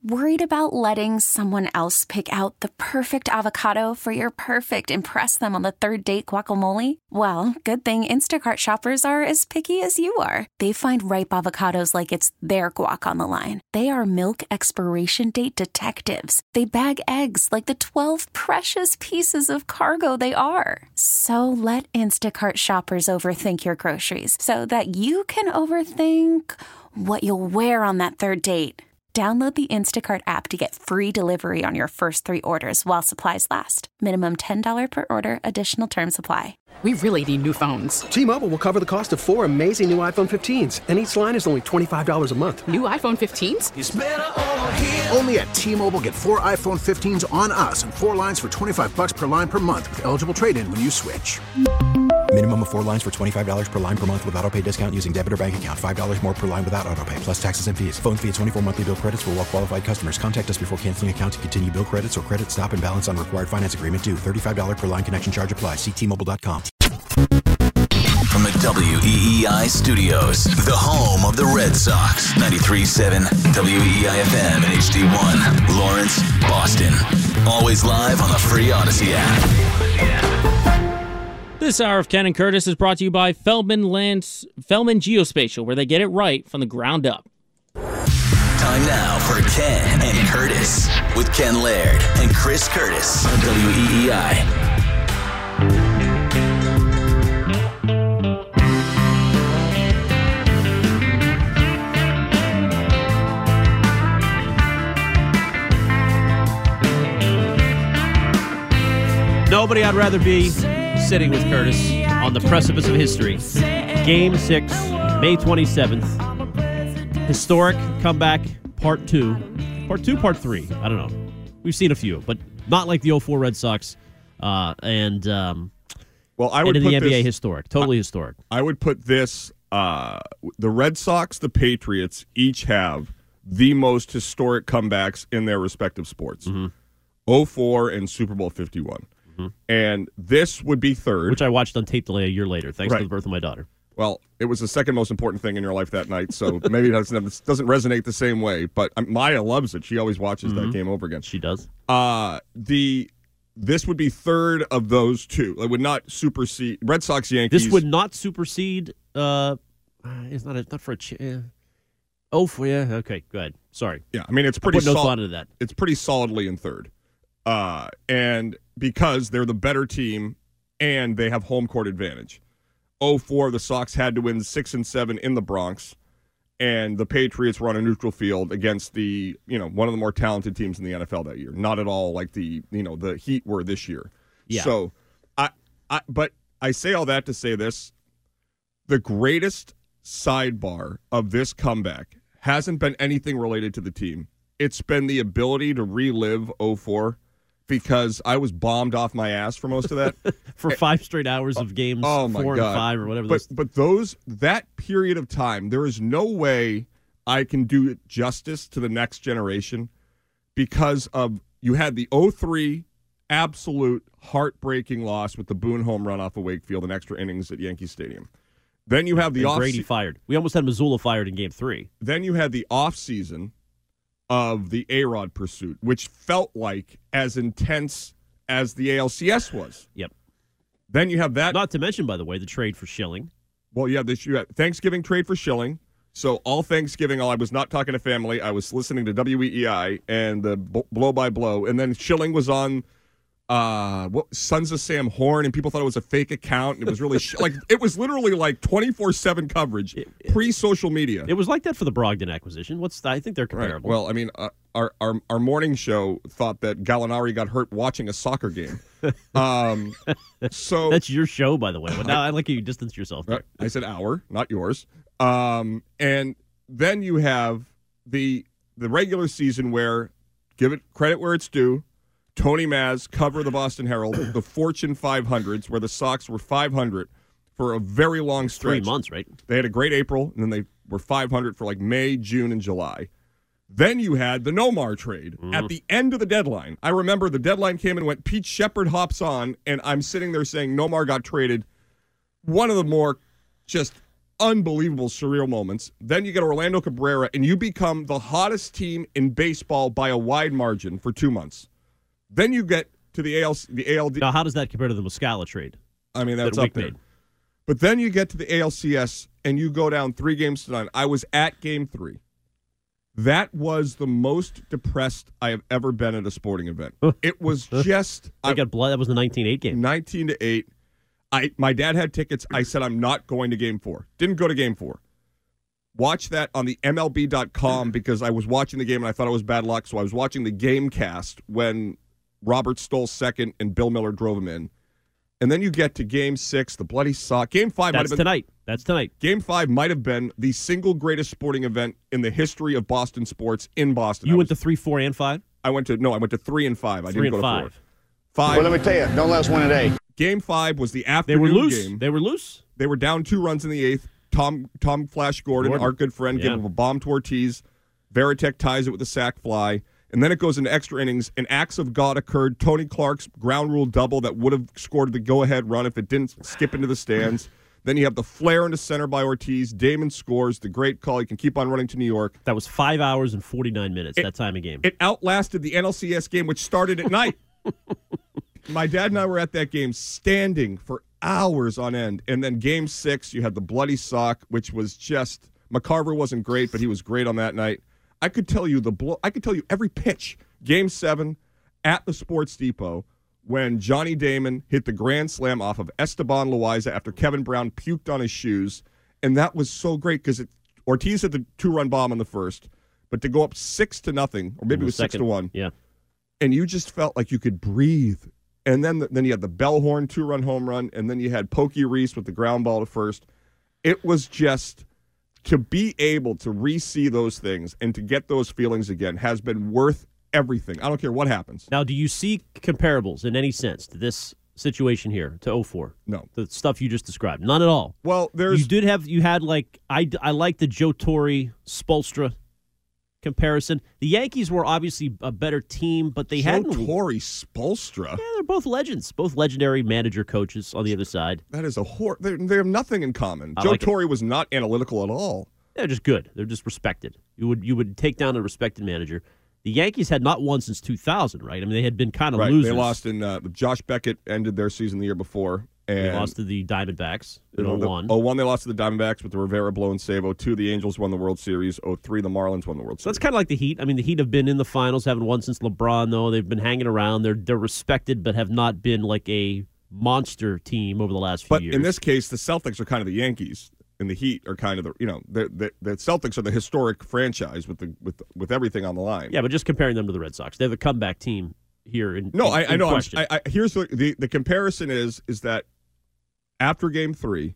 Worried about letting someone else pick out the perfect avocado for your perfect impress them on the third date guacamole? Well, good thing Instacart shoppers are as picky as you are. They find ripe avocados like it's their guac on the line. They are milk expiration date detectives. They bag eggs like the 12 precious pieces of cargo they are. So let Instacart shoppers overthink your groceries so that you can overthink what you'll wear on that third date. Download the Instacart app to get free delivery on your first 3 orders while supplies last. Minimum $10 per order. Additional terms apply. We really need new phones. T-Mobile will cover the cost of 4 amazing new iPhone 15s, and each line is only $25 a month. New iPhone 15s? It's better over here. Only at T-Mobile, get 4 iPhone 15s on us and 4 lines for $25 per line per month with eligible trade-in when you switch. Minimum of 4 lines for $25 per line per month with autopay discount using debit or bank account. $5 more per line without autopay, plus taxes and fees. Phone fee at 24 monthly bill credits for well-qualified customers. Contact us before canceling account to continue bill credits or credit stop and balance on required finance agreement due. $35 per line connection charge applies. See T-Mobile.com. From the WEEI studios, the home of the Red Sox, 93.7 WEEI-FM and HD1, Lawrence, Boston. Always live on the free Odyssey app. This hour of Ken and Curtis is brought to you by Feldman Geospatial, where they get it right from the ground up. Time now for Ken and Curtis with Ken Laird and Chris Curtis on WEEI. Nobody I'd rather be sitting with Curtis on the precipice of history. Game 6, May 27th. Historic comeback, part 2. Part 2, part 3. I don't know. We've seen a few, but not like the 04 Red Sox. Well, I would and put in the NBA this, historic. Totally historic. I would put this, the Red Sox, the Patriots each have the most historic comebacks in their respective sports. 04 and Super Bowl 51. And this would be third. Which I watched on tape delay a year later, thanks to the birth of my daughter. Well, it was the second most important thing in your life that night, so maybe it doesn't resonate the same way. But Maya loves it. She always watches that game over again. She does. This would be third of those two. It would not supersede Red Sox, Yankees. This would not supersede. It's not for a. Okay, go ahead. Sorry. Yeah, I mean it's pretty. I put no thought into that. It's pretty solidly in third, and because they're the better team and they have home court advantage. 04, the Sox had to win 6 and 7 in the Bronx, and the Patriots were on a neutral field against the one of the more talented teams in the NFL that year. Not at all like the Heat were this year. Yeah. So, but I say all that to say this: the greatest sidebar of this comeback hasn't been anything related to the team. It's been the ability to relive 04. Because I was bombed off my ass for most of that. For 5 straight hours of games, 4 and 5 or whatever. But that period of time, there is no way I can do it justice to the next generation because of you had the 03 absolute heartbreaking loss with the Boone home run off of Wakefield and extra innings at Yankee Stadium. Then you have the off Brady fired. We almost had Missoula fired in Game 3. Then you had the off season of the A-Rod pursuit, which felt like as intense as the ALCS was. Yep. Then you have that. Not to mention, by the way, the trade for Schilling. Well, you had Thanksgiving trade for Schilling. So all Thanksgiving, I was not talking to family. I was listening to WEEI and the blow by blow. And then Schilling was on Sons of Sam Horn, and people thought it was a fake account. And it was really it was literally like 24/7 coverage, pre-social media. It was like that for the Brogdon acquisition. I think they're comparable. Right. Well, I mean, our morning show thought that Gallinari got hurt watching a soccer game. So that's your show, by the way. But now I like you distance yourself there. I said our, not yours. And then you have the regular season where, give it credit where it's due, Tony Maz cover the Boston Herald, the Fortune 500s, where the Sox were 500 for a very long stretch. 3 months, right? They had a great April, and then they were 500 for like May, June, and July. Then you had the Nomar trade at the end of the deadline. I remember the deadline came and went, Pete Shepard hops on, and I'm sitting there saying Nomar got traded. One of the more just unbelievable surreal moments. Then you get Orlando Cabrera, and you become the hottest team in baseball by a wide margin for 2 months. Then you get to the ALD. Now, how does that compare to the Muscala trade? I mean, that's up there. Made. But then you get to the ALCS, and you go down 3-9. I was at Game 3. That was the most depressed I have ever been at a sporting event. It was just... I got blood. That was the 19-8 game. 19-8. My dad had tickets. I said, I'm not going to Game 4. Didn't go to Game 4. Watch that on the MLB.com because I was watching the game and I thought it was bad luck. So I was watching the game cast when Robert stole second and Bill Miller drove him in. And then you get to Game 6, the bloody sock. Game 5 might have been tonight. That's tonight. Game 5 might have been the single greatest sporting event in the history of Boston sports in Boston. You went to 3, 4, and 5? I went to 3 and 5. I didn't go to 4. 5. Well, let me tell you, don't let us win today. Game 5 was the afternoon game. They were loose. They were down 2 runs in the 8th. Tom Flash Gordon, our good friend, gave him a bomb to Ortiz. Varitek ties it with a sac fly. And then it goes into extra innings, and acts of God occurred. Tony Clark's ground rule double that would have scored the go-ahead run if it didn't skip into the stands. Then you have the flare into center by Ortiz. Damon scores. The great call. You can keep on running to New York. That was 5 hours and 49 minutes, that time of game. It outlasted the NLCS game, which started at night. My dad and I were at that game standing for hours on end. And then Game 6, you had the bloody sock, which was just... McCarver wasn't great, but he was great on that night. I could tell you every pitch. Game 7 at the Sports Depot when Johnny Damon hit the grand slam off of Esteban Loaiza after Kevin Brown puked on his shoes. And that was so great because Ortiz hit the 2-run bomb on the first, but to go up 6-0, or maybe it was 6-1. Yeah. And you just felt like you could breathe. And then you had the Bellhorn 2-run home run, and then you had Pokey Reese with the ground ball to first. It was just... to be able to re-see those things and to get those feelings again has been worth everything. I don't care what happens. Now, do you see comparables in any sense to this situation here, to 04? No. The stuff you just described? None at all. Well, you had like, I like the Joe Torre, Spolstra comparison. The Yankees were obviously a better team, but they had Joe Torre, Spolstra. Yeah, they're both legends, both legendary manager coaches on the other side. That is they have nothing in common. Joe Torre was not analytical at all. They're just good. They're just respected. You would take down a respected manager. The Yankees had not won since 2000, right? I mean, they had been kind of losers. They lost in Josh Beckett ended their season the year before. And they lost to the Diamondbacks in 01. 01, they lost to the Diamondbacks with the Rivera blow and save. 02, the Angels won the World Series. 03, the Marlins won the World Series. So that's kind of like the Heat. I mean, the Heat have been in the finals, haven't won since LeBron, though. They've been hanging around. They're respected, but have not been like a monster team over the last few years. But in this case, the Celtics are kind of the Yankees, and the Heat are kind of the Celtics are the historic franchise with everything on the line. Yeah, but just comparing them to the Red Sox, they have a comeback team here. I know. Question. Here's the comparison is that after Game 3,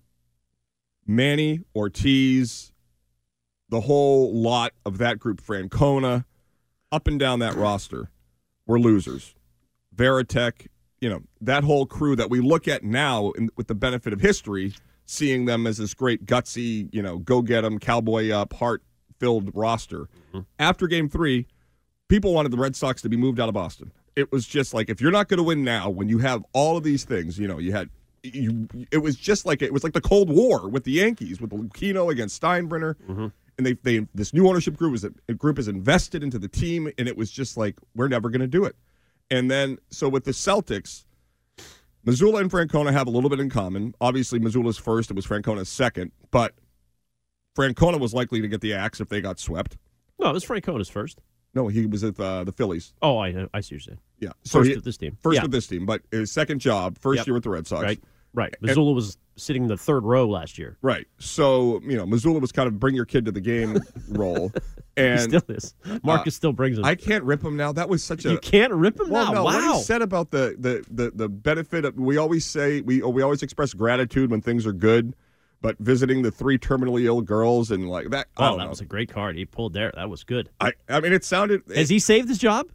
Manny, Ortiz, the whole lot of that group, Francona, up and down that roster, were losers. Varitek, that whole crew that we look at now with the benefit of history, seeing them as this great gutsy, go get them, cowboy up, heart-filled roster. Mm-hmm. After Game 3, people wanted the Red Sox to be moved out of Boston. It was just like, if you're not going to win now, when you have all of these things, it was just like the Cold War with the Yankees, with Lucchino against Steinbrenner, mm-hmm. and they this new ownership group is invested into the team, and it was just like, we're never going to do it. And then so with the Celtics, Mazzulla and Francona have a little bit in common. Obviously, Mazzulla's first, it was Francona's second, but Francona was likely to get the axe if they got swept. No, it was Francona's first. No, he was at the Phillies. Oh, I see what you're saying. Yeah, first with this team. First with this team, but his second job, first year with the Red Sox. Right. Mazzulla was sitting in the third row last year. Right. So, Mazzulla was kind of bring your kid to the game role. And he still is. Marcus still brings him. I can't rip him now. That was such a... You can't rip him now? No, wow. What he said about the benefit of... We always say... We always express gratitude when things are good, but visiting the 3 terminally ill girls and like that... Oh, that was a great card he pulled there. That was good. I mean, it sounded... Has he saved his job?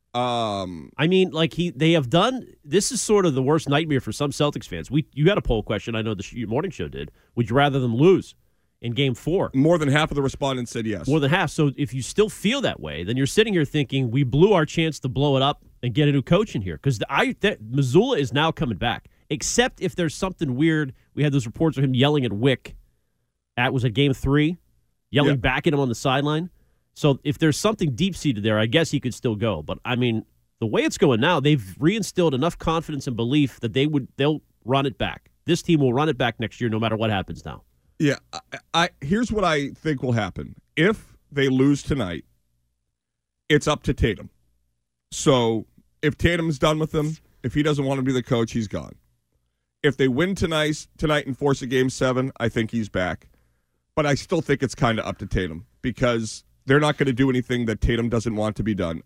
I mean, like they have done. This is sort of the worst nightmare for some Celtics fans. You had a poll question. I know the morning show did. Would you rather them lose in Game 4? More than half of the respondents said yes. More than half. So if you still feel that way, then you're sitting here thinking we blew our chance to blow it up and get a new coach in here because Mazzulla is now coming back. Except if there's something weird. We had those reports of him yelling at Wick was it game 3, yelling back at him on the sideline. So if there's something deep-seated there, I guess he could still go. But, I mean, the way it's going now, they've reinstilled enough confidence and belief that they'll run it back. This team will run it back next year no matter what happens now. Yeah, here's what I think will happen. If they lose tonight, it's up to Tatum. So if Tatum's done with them, if he doesn't want to be the coach, he's gone. If they win tonight and force a Game 7, I think he's back. But I still think it's kind of up to Tatum because they're not going to do anything that Tatum doesn't want to be done.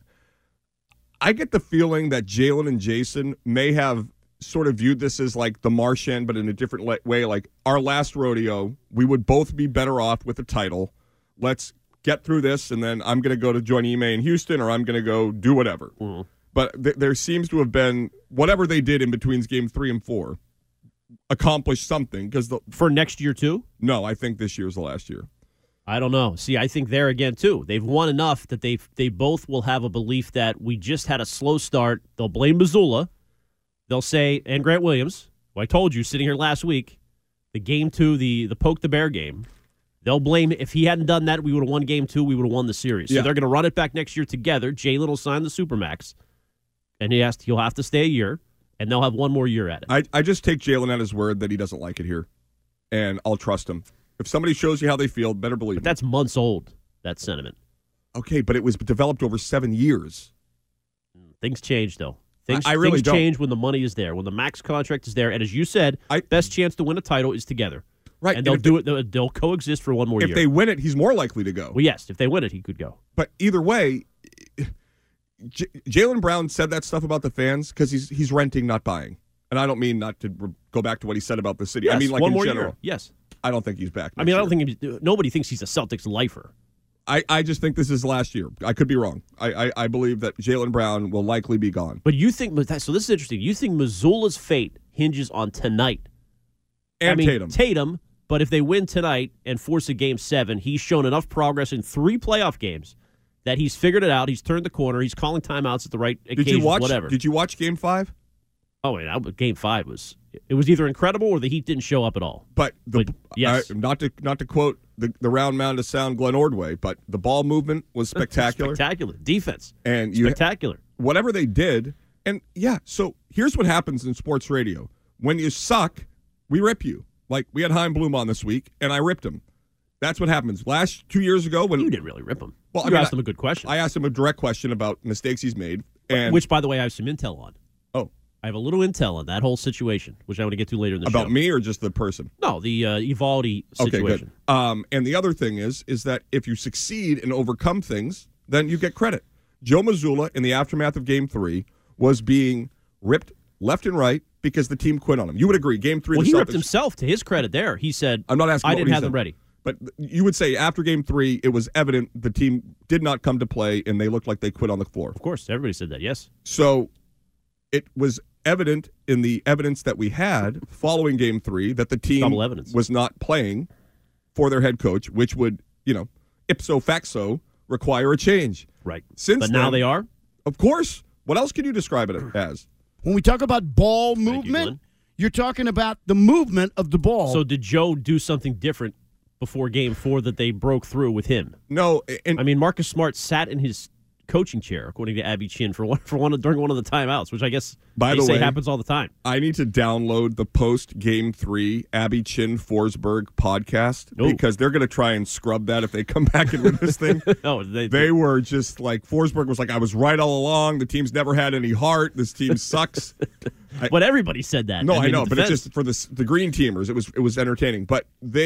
I get the feeling that Jalen and Jason may have sort of viewed this as like the Marchand, but in a different way. Like our last rodeo, we would both be better off with a title. Let's get through this, and then I'm going to go to join Ime in Houston, or I'm going to go do whatever. Mm-hmm. But there seems to have been, whatever they did in between Game 3 and 4, accomplished something. For next year, too? No, I think this year's the last year. I don't know. See, I think there again, too. They've won enough that they both will have a belief that we just had a slow start. They'll blame Mazzulla. They'll say, and Grant Williams, who I told you sitting here last week, the Game 2, the Poke the Bear game, they'll blame, if he hadn't done that, we would have won Game 2, we would have won the series. Yeah. So they're going to run it back next year together. Jalen will sign the Supermax, and he'll have to stay a year, and they'll have one more year at it. I just take Jalen at his word that he doesn't like it here, and I'll trust him. If somebody shows you how they feel, better believe it. But that's months old, that sentiment. Okay, but it was developed over 7 years. Things change, though. Things really change when the money is there, when the max contract is there, and as you said, best chance to win a title is together. Right. And they'll coexist for one more year. If they win it, he's more likely to go. Well, yes, if they win it, he could go. But either way, Jaylen Brown said that stuff about the fans because he's renting, not buying. And I don't mean not to go back to what he said about the city. Yes, I mean, like one in more general. Year. Yes. I don't think he's back. I mean, I don't think nobody thinks he's a Celtics lifer. I just think this is last year. I could be wrong. I believe that Jaylen Brown will likely be gone. But you think, so this is interesting. You think Mazzulla's fate hinges on tonight. And Tatum, but if they win tonight and force a Game 7, he's shown enough progress in 3 playoff games that he's figured it out. He's turned the corner. He's calling timeouts at the right occasions, whatever. Did you watch Game 5? Oh, wait, Game 5 was either incredible or the Heat didn't show up at all. But yes. Not to quote the round mound to sound Glenn Ordway, but the ball movement was spectacular. Spectacular. Defense. And spectacular. Whatever they did, and so here's what happens in sports radio. When you suck, we rip you. Like we had Chaim Bloom on this week, and I ripped him. That's what happens. 2 years ago, when you didn't really rip him. Well, you asked him a good question. I asked him a direct question about mistakes he's made, and which, by the way, I have some intel on. Oh. I have a little intel on that whole situation, which I want to get to later in the show. About me or just the person? No, the Evaldi situation. Okay, good. And the other thing is that if you succeed and overcome things, then you get credit. Joe Mazzulla, in the aftermath of Game 3, was being ripped left and right because the team quit on him. You would agree. Game 3, well, the he Celtics, ripped himself, to his credit there. He said, I'm not asking I didn't have them ready. But you would say after Game 3, it was evident the team did not come to play, and they looked like they quit on the floor. Of course, everybody said that, yes. So it was evident in the evidence that we had following Game 3 that the team was not playing for their head coach, which would, ipso facto require a change. Right. But now they are? Of course. What else can you describe it as? When we talk about ball movement, you're talking about the movement of the ball. So did Joe do something different before Game 4 that they broke through with him? No. Marcus Smart sat in his coaching chair, according to Abby Chin, during one of the timeouts, which I guess say happens all the time. I need to download the post-Game 3 Abby Chin Forsberg podcast because they're going to try and scrub that if they come back and win this thing. No, they were just like, Forsberg was like, I was right all along. The team's never had any heart. This team sucks. But everybody said that. No, I know, but it's just for the green teamers. It was entertaining. But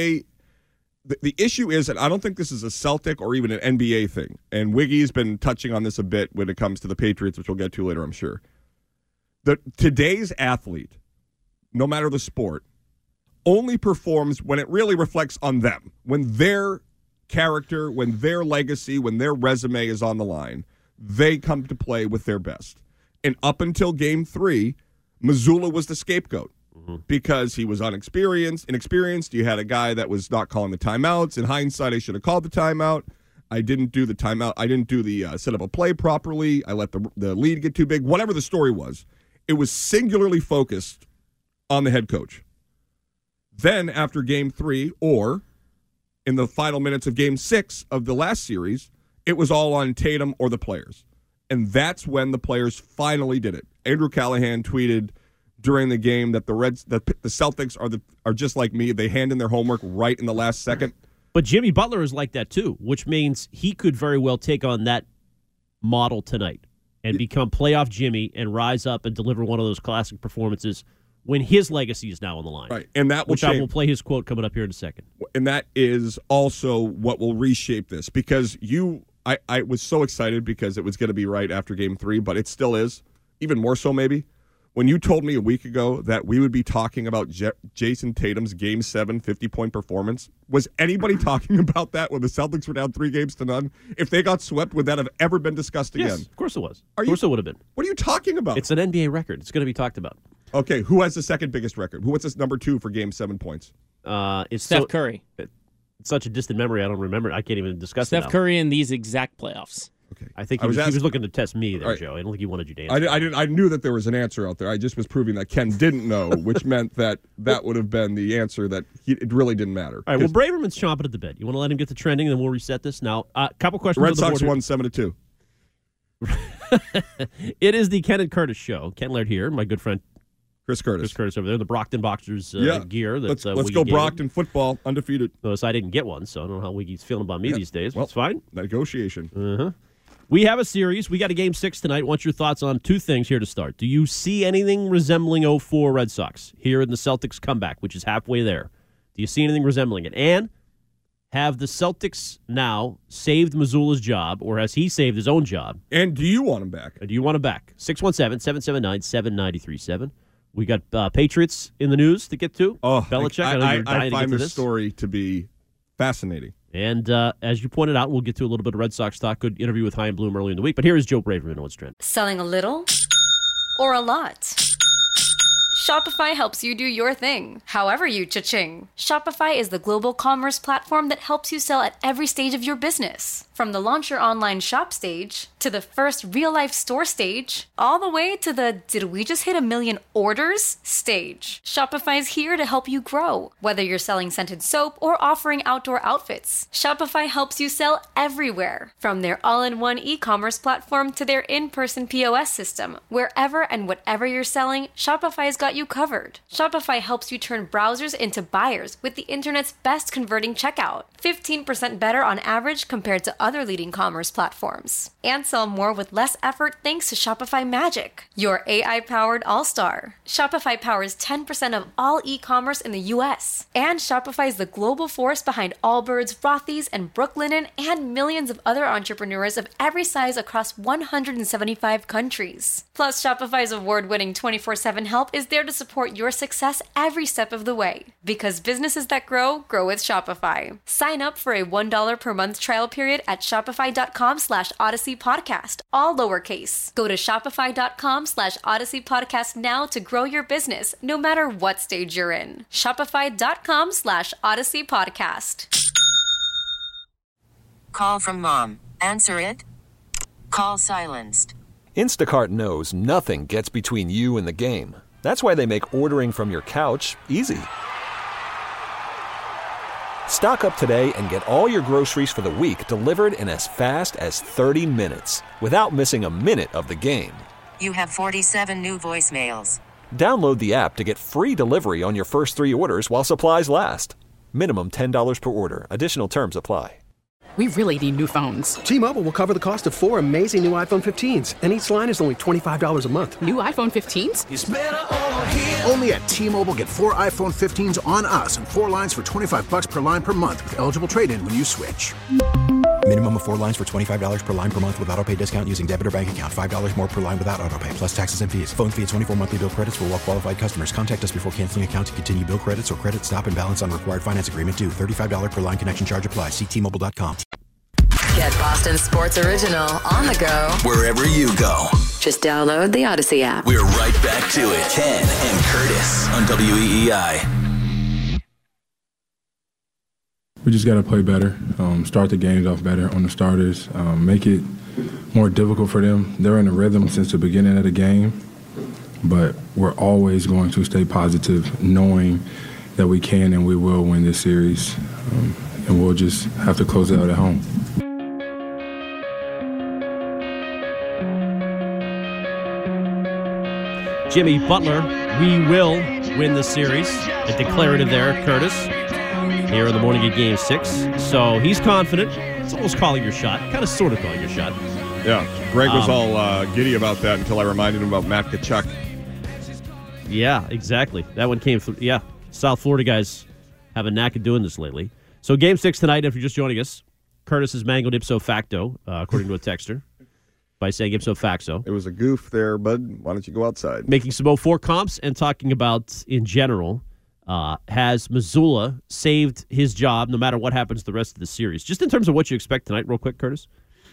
the issue is, and I don't think this is a Celtic or even an NBA thing, and Wiggy's been touching on this a bit when it comes to the Patriots, which we'll get to later, I'm sure. Today's athlete, no matter the sport, only performs when it really reflects on them, when their character, when their legacy, when their resume is on the line, they come to play with their best. And up until Game 3, Mazzulla was the scapegoat. Because he was inexperienced. You had a guy that was not calling the timeouts. In hindsight, I should have called the timeout. I didn't do the timeout. I didn't do the set up a play properly. I let the lead get too big. Whatever the story was, it was singularly focused on the head coach. Then after Game 3, or in the final minutes of Game 6 of the last series, it was all on Tatum or the players. And that's when the players finally did it. Andrew Callahan tweeted during the game that the Celtics are just like me. They hand in their homework right in the last second. But Jimmy Butler is like that too, which means he could very well take on that model tonight and become playoff Jimmy and rise up and deliver one of those classic performances when his legacy is now on the line. Right, and that will which I will play his quote coming up here in a second. And that is also what will reshape this, because I was so excited because it was going to be right after Game 3, but it still is, even more so maybe. When you told me a week ago that we would be talking about Jason Tatum's Game 7 50-point performance, was anybody talking about that when the Celtics were down 3-0? If they got swept, would that have ever been discussed again? Yes, of course it was. Of course it would have been. What are you talking about? It's an NBA record. It's going to be talked about. Okay, who has the second biggest record? What's this number 2 for Game 7 points? It's Steph Curry. It's such a distant memory, I don't remember. I can't even discuss it now. Steph Curry in these exact playoffs. Okay. I think he was looking to test me there, right, Joe. I don't think he wanted you to answer. I knew that there was an answer out there. I just was proving that Ken didn't know, which meant that would have been the answer that it really didn't matter. All right, well, Braverman's chomping at the bit. You want to let him get to trending, and then we'll reset this? Now, a couple questions. The Red Sox won 7-2. It is the Ken and Curtis show. Ken Laird here, my good friend Chris Curtis over there, the Brockton Boxers gear. Let's go Brockton football, undefeated. Notice I didn't get one, so I don't know how Wiggy's feeling about me these days. Well, it's fine. Negotiation. Uh-huh. We have a series. We got a Game 6 tonight. What's your thoughts on two things here to start? Do you see anything resembling 04 Red Sox here in the Celtics comeback, which is halfway there? Do you see anything resembling it? And have the Celtics now saved Missoula's job, or has he saved his own job? And do you want him back? 617-779-7937. We got Patriots in the news to get to. Oh, Belichick. I find this story to be fascinating. And as you pointed out, we'll get to a little bit of Red Sox talk. Good interview with Chaim Bloom earlier in the week. But here is Joe Braverman on what's trending. Selling a little or a lot? Shopify helps you do your thing, however you cha-ching. Shopify is the global commerce platform that helps you sell at every stage of your business. From the launch your online shop stage, to the first real-life store stage, all the way to the did we just hit 1 million orders stage. Shopify's here to help you grow. Whether you're selling scented soap or offering outdoor outfits, Shopify helps you sell everywhere. From their all-in-one e-commerce platform to their in-person POS system, wherever and whatever you're selling, Shopify's got you covered. Shopify helps you turn browsers into buyers with the internet's best converting checkout. 15% better on average compared to other leading commerce platforms. And sell more with less effort thanks to Shopify Magic, your AI-powered all-star. Shopify powers 10% of all e-commerce in the U.S. And Shopify is the global force behind Allbirds, Rothy's, and Brooklinen, and millions of other entrepreneurs of every size across 175 countries. Plus, Shopify's award-winning 24/7 help is there to support your success every step of the way. Because businesses that grow with Shopify. Sign up for a $1 per month trial period at shopify.com/Odyssey Podcast, all lowercase. Go to shopify.com/Odyssey Podcast now to grow your business, no matter what stage you're in. Shopify.com/Odyssey Podcast. Call from mom. Answer it. Call silenced. Instacart knows nothing gets between you and the game. That's why they make ordering from your couch easy. Stock up today and get all your groceries for the week delivered in as fast as 30 minutes without missing a minute of the game. You have 47 new voicemails. Download the app to get free delivery on your first 3 orders while supplies last. Minimum $10 per order. Additional terms apply. We really need new phones. T-Mobile will cover the cost of 4 amazing new iPhone 15s, and each line is only $25 a month. New iPhone 15s? It's better over here. Only at T-Mobile, get 4 iPhone 15s on us and 4 lines for $25 per line per month with eligible trade-in when you switch. Minimum of 4 lines for $25 per line per month with autopay discount using debit or bank account. $5 more per line without autopay, plus taxes and fees. Phone fee at 24 monthly bill credits for well-qualified customers. Contact us before canceling account to continue bill credits or credit stop and balance on required finance agreement due. $35 per line connection charge applies. See T-Mobile.com. Get Boston Sports Original on the go. Wherever you go. Just download the Odyssey app. We're right back to it. Ken and Curtis on WEEI. We just got to play better, start the games off better on the starters, make it more difficult for them. They're in a rhythm since the beginning of the game, but we're always going to stay positive, knowing that we can and we will win this series. and we'll just have to close it out at home. Jimmy Butler, we will win this series. A declarative there, Curtis, here in the morning of Game 6. So he's confident. It's almost calling your shot. Kind of sort of calling your shot. Yeah, Greg was all giddy about that until I reminded him about Matt Tkachuk. Yeah, exactly. That one came through. Yeah, South Florida guys have a knack of doing this lately. So Game 6 tonight, if you're just joining us, Curtis is mangled ipso facto, according to a texter, by saying ipso facto. It was a goof there, bud. Why don't you go outside? Making some 0-4 comps and talking about, in general, has Mazzulla saved his job no matter what happens the rest of the series? Just in terms of what you expect tonight, real quick, Curtis.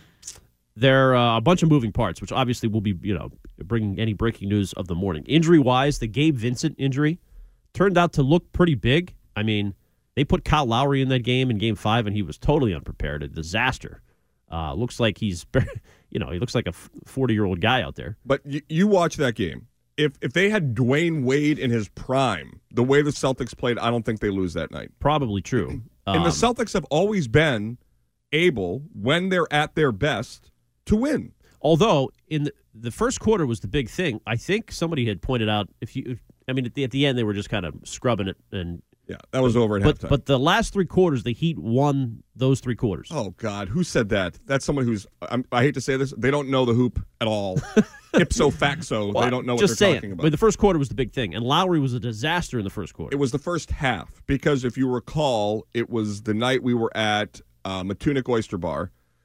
There are a bunch of moving parts, which obviously will be, bringing any breaking news of the morning. Injury-wise, the Gabe Vincent injury turned out to look pretty big. I mean, they put Kyle Lowry in that game in Game 5, and he was totally unprepared. A disaster. Looks like he's, he looks like a 40-year-old guy out there. But you watch that game. If they had Dwayne Wade in his prime, the way the Celtics played, I don't think they lose that night. Probably true. And the Celtics have always been able, when they're at their best, to win. Although, in the first quarter was the big thing. I think somebody had pointed out, at the end they were just kind of scrubbing it. And yeah, that was over at halftime. But the last 3 quarters, the Heat won those 3 quarters. Oh, God. Who said that? That's someone who's, I hate to say this, they don't know the hoop at all. Ipso facto, they don't know what they're talking about. But the first quarter was the big thing, and Lowry was a disaster in the first quarter. It was the first half, because if you recall, it was the night we were at Matunic Oyster Bar,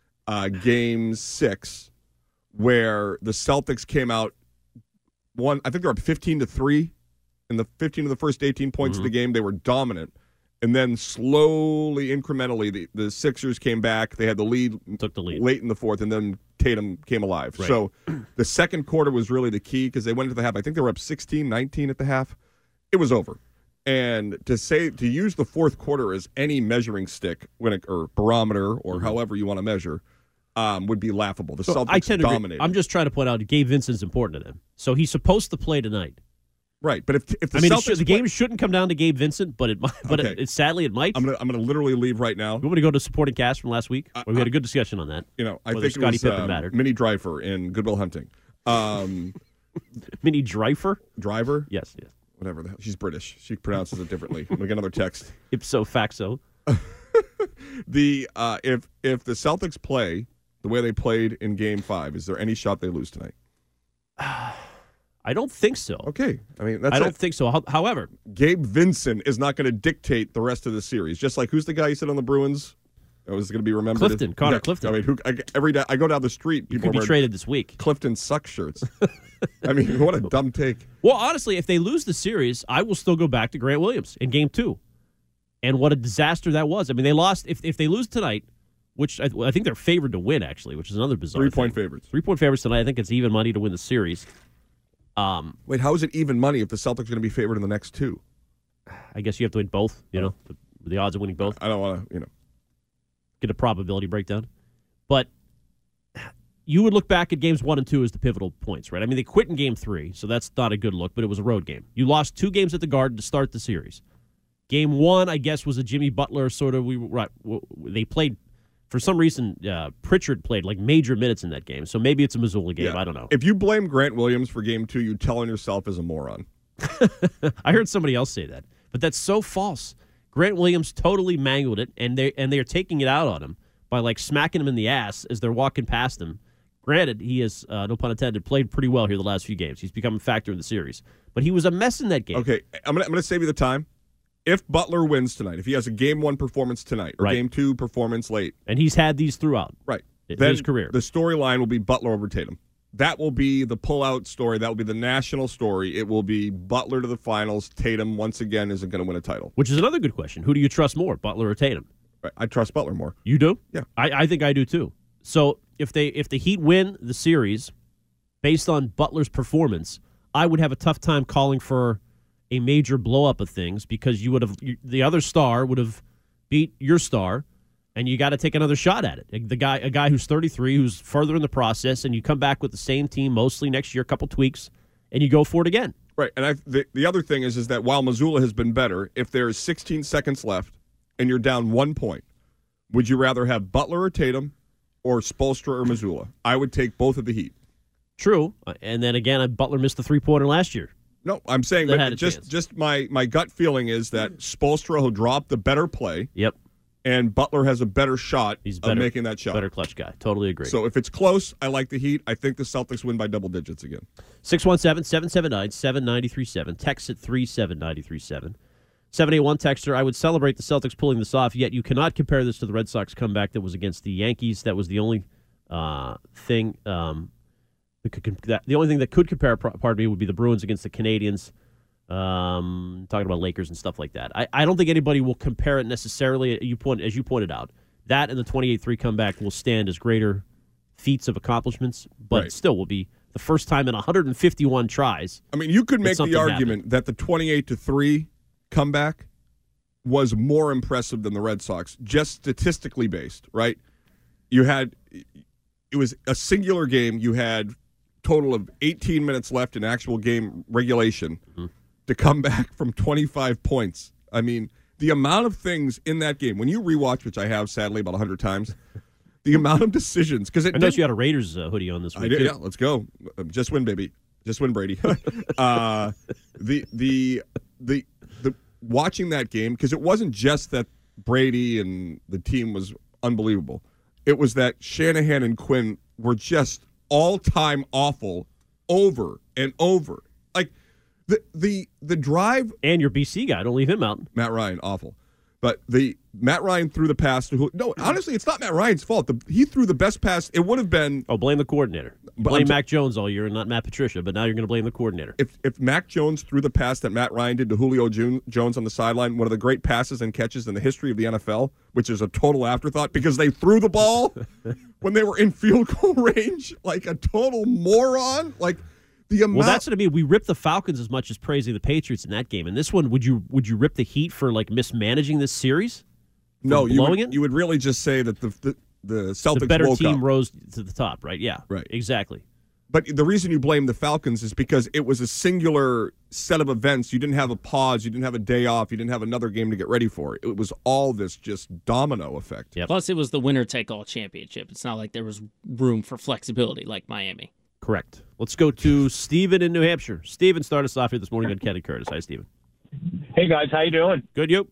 Game 6, where the Celtics came out, I think they were up 15-3 in the 15 of the first 18 points of the game. They were dominant. And then slowly, incrementally, the Sixers came back. They had the lead, took the lead late in the fourth, and then Tatum came alive. Right. So the second quarter was really the key because they went into the half. I think they were up 16-19 at the half. It was over. And to use the fourth quarter as any measuring stick or barometer or however you want to measure would be laughable. The Celtics dominated. I'm just trying to point out Gabe Vincent's important to them. So he's supposed to play tonight. Right, but if the Celtics the game shouldn't come down to Gabe Vincent, but it might. But okay. Sadly, it might. I'm gonna literally leave right now. You want to go to supporting cast from last week? We had a good discussion on that. I think Scottie it Pippen was mattered. Minnie Driver in Good Will Hunting. Minnie Driver? Driver? Yes. Whatever the hell. She's British. She pronounces it differently. We get another text. Ipso facto. If the Celtics play the way they played in Game 5, is there any shot they lose tonight? I don't think so. Okay. I don't think so. However, Gabe Vincent is not going to dictate the rest of the series. Just like, who's the guy you said on the Bruins? It was going to be remembered. Connor Clifton. Every day I go down the street, people could be traded this week. Clifton suck shirts. What a dumb take. Well, honestly, if they lose the series, I will still go back to Grant Williams in Game 2. And what a disaster that was. They lost. If they lose tonight, which I think they're favored to win, actually, which is another bizarre 3-point favorites. 3-point favorites tonight. I think it's even money to win the series. Wait, how is it even money if the Celtics are going to be favored in the next 2? I guess you have to win both, the odds of winning both. I don't want to, get a probability breakdown. But you would look back at games 1 and 2 as the pivotal points, right? They quit in Game 3, so that's not a good look, but it was a road game. You lost 2 games at the Garden to start the series. Game 1, I guess, was a Jimmy Butler sort of, they played, for some reason, Pritchard played like major minutes in that game, so maybe it's a Mazzulla game, yeah. I don't know. If you blame Grant Williams for Game 2, you telling yourself as a moron. I heard somebody else say that, but that's so false. Grant Williams totally mangled it, and they're taking it out on him by smacking him in the ass as they're walking past him. Granted, he has, no pun intended, played pretty well here the last few games. He's become a factor in the series, but he was a mess in that game. Okay, I'm gonna save you the time. If Butler wins tonight, if he has a Game 1 performance tonight or Game 2 performance late, and he's had these throughout, right, in then his career, the storyline will be Butler over Tatum. That will be the pull-out story. That will be the national story. It will be Butler to the finals. Tatum, once again, isn't going to win a title. Which is another good question. Who do you trust more, Butler or Tatum? I trust Butler more. You do? Yeah. I think I do, too. So if the Heat win the series based on Butler's performance, I would have a tough time calling for a major blow-up of things because the other star would have beat your star, and you got to take another shot at it. A guy who's 33, who's further in the process, and you come back with the same team mostly next year, a couple tweaks, and you go for it again. Right, and the other thing is that while Mazzulla has been better, if there's 16 seconds left and you're down 1 point, Would you rather have Butler or Tatum or Spoelstra or Mazzulla? I would take both of the Heat. True. And then again, Butler missed the three-pointer last year. No, I'm saying just my gut feeling is that Spoelstra will drop the better play. Yep. And Butler has a better shot of making that shot. Better clutch guy. Totally agree. So if it's close, I like the Heat. I think the Celtics win by double digits again. 617-779-7937. Text at 37937. 781 texter, I would celebrate the Celtics pulling this off, yet you cannot compare this to the Red Sox comeback that was against the Yankees. That was the only thing the only thing that could compare, pardon me, would be the Bruins against the Canadians. Talking about Lakers and stuff like that. I don't think anybody will compare it necessarily, as you pointed out. That and the 28-3 comeback will stand as greater feats of accomplishments, but still will be the first time in 151 tries. I mean, you could make the argument that the 28-3 comeback was more impressive than the Red Sox, just statistically based, right? It was a singular game. You had total of 18 minutes left in actual game regulation to come back from 25 points. I mean, the amount of things in that game, when you rewatch, which I have sadly about 100 times, the amount of decisions. Because I noticed you had a Raiders hoodie on this week. I did, yeah, let's go. Just win, baby. Just win, Brady. The watching that game, because it wasn't just that Brady and the team was unbelievable. It was that Shanahan and Quinn were just all-time awful over and over. Like, the drive... And your BC guy, don't leave him out. Matt Ryan, awful. But Matt Ryan threw the pass to... No, honestly, it's not Matt Ryan's fault. He threw the best pass. It would have been... Oh, blame the coordinator. Blame Mac Jones all year and not Matt Patricia, but now you're going to blame the coordinator. If Mac Jones threw the pass that Matt Ryan did to Julio Jones on the sideline, one of the great passes and catches in the history of the NFL, which is a total afterthought because they threw the ball when they were in field goal range like a total moron. Like... Well, that's what I mean. We ripped the Falcons as much as praising the Patriots in that game. And this one, would you rip the Heat for like mismanaging this series? No, you would really just say that the Celtics the better woke team up. Rose to the top, right? Yeah, right, exactly. But the reason you blame the Falcons is because it was a singular set of events. You didn't have a pause. You didn't have a day off. You didn't have another game to get ready for. It was all this just domino effect. Yep. Plus, it was the winner-take-all championship. It's not like there was room for flexibility like Miami. Correct. Let's go to Steven in New Hampshire. Steven, start us off here this morning on Ken and Curtis. Hi, Steven. Hey, guys. How you doing? Good, you?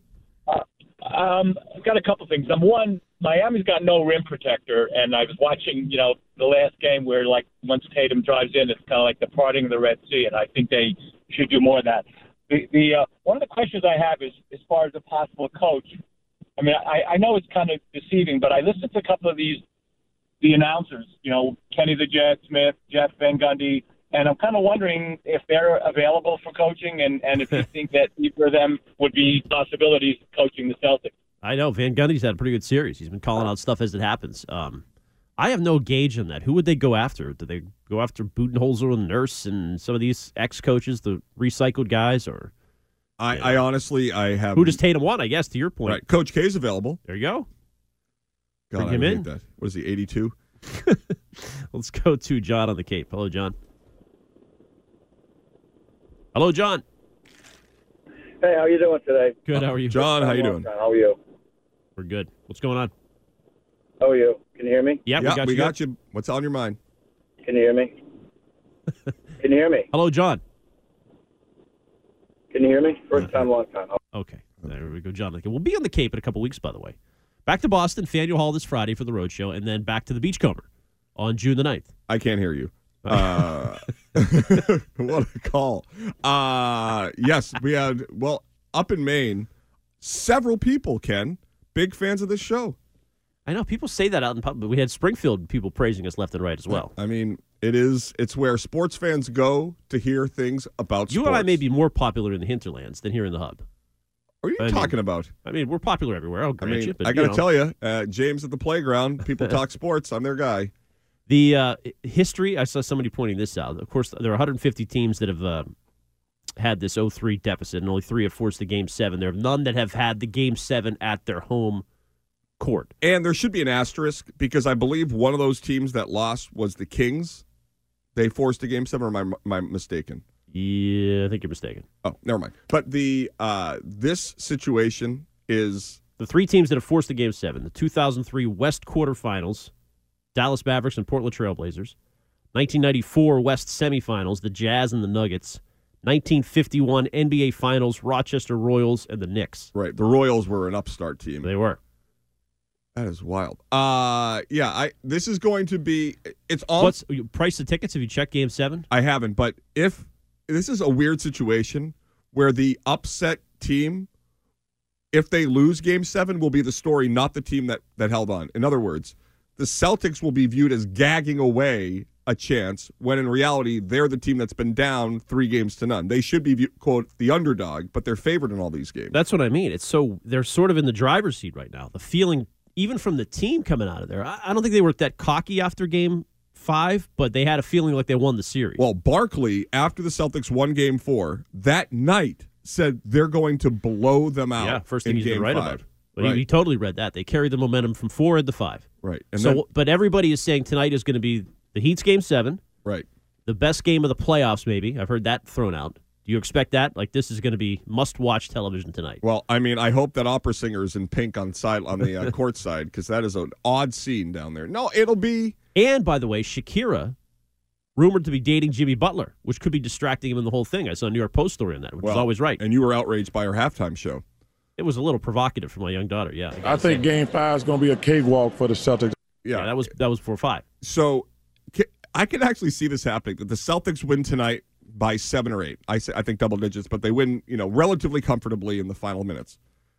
I've got a couple things. Number one, Miami's got no rim protector, and I was watching, the last game where, like, once Tatum drives in, it's kind of like the parting of the Red Sea, and I think they should do more of that. One of the questions I have is, as far as a possible coach, I mean, I know it's kind of deceiving, but I listened to a couple of the announcers, Kenny the Jet Smith, Jeff Van Gundy, and I'm kind of wondering if they're available for coaching and if you think that either of them would be possibilities coaching the Celtics. I know. Van Gundy's had a pretty good series. He's been calling out stuff as it happens. I have no gauge on that. Who would they go after? Do they go after Budenholzer and Nurse and some of these ex-coaches, the recycled guys? Or I honestly, I have... Who does Tatum want, I guess, to your point? Right. Coach K's available. There you go. God, Bring him in. That. What is he, 82? Let's go to John on the Cape. Hello, John. Hello, John. Hey, how you doing today? Good, how are you? John, how you doing? How are you? We're good. What's going on? How are you? Can you hear me? Yeah, we got you. What's on your mind? Can you hear me? Can you hear me? Hello, John. Can you hear me? First time, long time. Okay, there we go, John. We'll be on the Cape in a couple weeks, by the way. Back to Boston, Faneuil Hall this Friday for the road show, and then back to the Beachcomber on June the 9th. I can't hear you. What a call. Yes, we had, up in Maine, several people, Ken, big fans of this show. I know, people say that out in public, but we had Springfield people praising us left and right as well. I mean, it's where sports fans go to hear things about sports. You and I may be more popular in the hinterlands than here in the hub. What are you talking about? I mean, we're popular everywhere. I'll grant you. But, I got to tell you, James at the playground, people talk sports. I'm their guy. The history, I saw somebody pointing this out. Of course, there are 150 teams that have had this 0-3 deficit, and only 3 have forced the Game 7. There are none that have had the Game 7 at their home court. And there should be an asterisk, because I believe one of those teams that lost was the Kings. They forced a Game 7, or am I mistaken? Yeah, I think you're mistaken. Oh, never mind. But this situation is The three teams that have forced the Game 7, the 2003 West quarterfinals, Dallas Mavericks and Portland Trailblazers. 1994 West semifinals, the Jazz and the Nuggets. 1951 NBA Finals, Rochester Royals and the Knicks. Right. The Royals were an upstart team. They were. That is wild. This is going to be, it's all. What's price of tickets? Have you checked Game 7? I haven't, but if this is a weird situation where the upset team, if they lose Game 7, will be the story, not the team that held on. In other words, the Celtics will be viewed as gagging away a chance when in reality they're the team that's been down 3-0. They should be, quote, the underdog, but they're favored in all these games. That's what I mean. They're sort of in the driver's seat right now. The feeling, even from the team coming out of there, I don't think they were that cocky after Game 5, but they had a feeling like they won the series. Well, Barkley, after the Celtics won Game 4, that night said they're going to blow them out. Yeah, first thing he's been right about. But right. he totally read that. They carried the momentum from 4 into 5. Right. But everybody is saying tonight is going to be the Heat's Game 7. Right. The best game of the playoffs, maybe. I've heard that thrown out. Do you expect that? Like, this is going to be must-watch television tonight. Well, I mean, I hope that opera singer is in pink on the court side, because that is an odd scene down there. No, it'll be... And, by the way, Shakira, rumored to be dating Jimmy Butler, which could be distracting him in the whole thing. I saw a New York Post story on that, which is always right. And you were outraged by her halftime show. It was a little provocative for my young daughter, yeah. I think Game 5 is going to be a cakewalk for the Celtics. Yeah, that was 4-5. So I can actually see this happening, that the Celtics win tonight by 7 or 8. I think double digits, but they win, relatively comfortably in the final minutes.